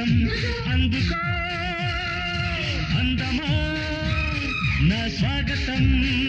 స్వాగతం అందుకో అందమా నా స్వాగతం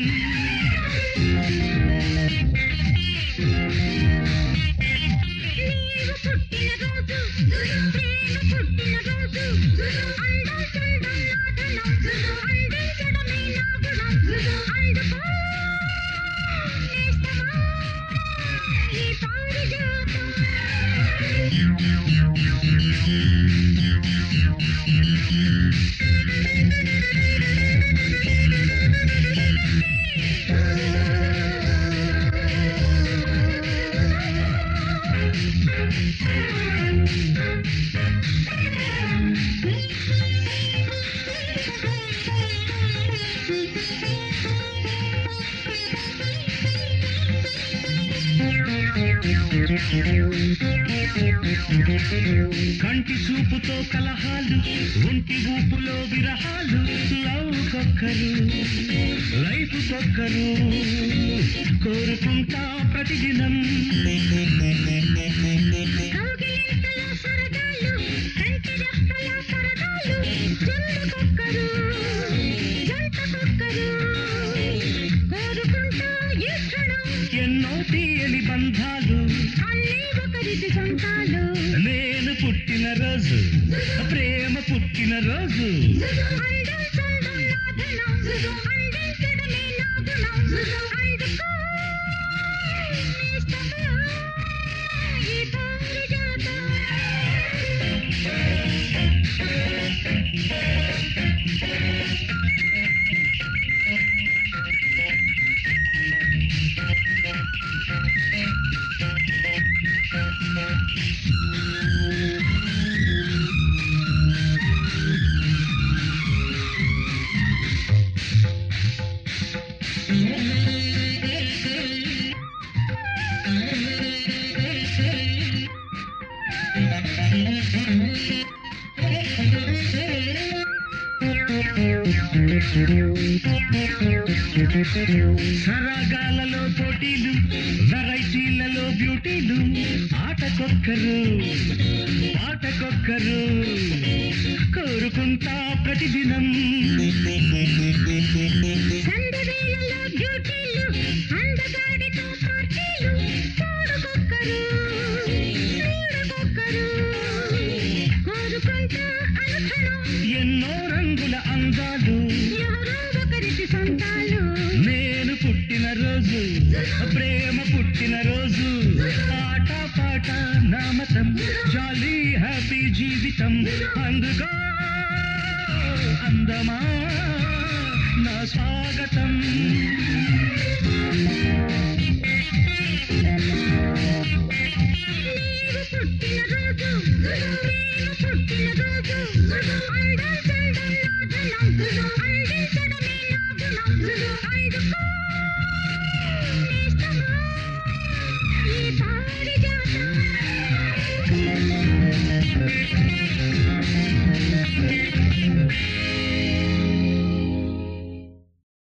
కంటి చూపుతో కలహాలు ఒంటి ఊపులో విరహాలు లవ్ కొక్కరు లైఫ్ కొక్కరు కోరుకుంటా ప్రతిదినం ఎన్నో తీయని బంధాలు నేను పుట్టిన రోజు ప్రేమ పుట్టిన రోజు సరాగాలలో పోటీలు వెరైటీలలో బ్యూటీలు ఆటకొక్కరు పాటకొక్కరు కోరుకుంటా ప్రతిదినం ఎన్నో రంగుల అందాలు నేను పుట్టిన రోజు ప్రేమ పుట్టిన రోజు ఆట పాట నామతం జాలీ హ్యాపీ జీవితం అందుకో అందమా నా స్వాగతం I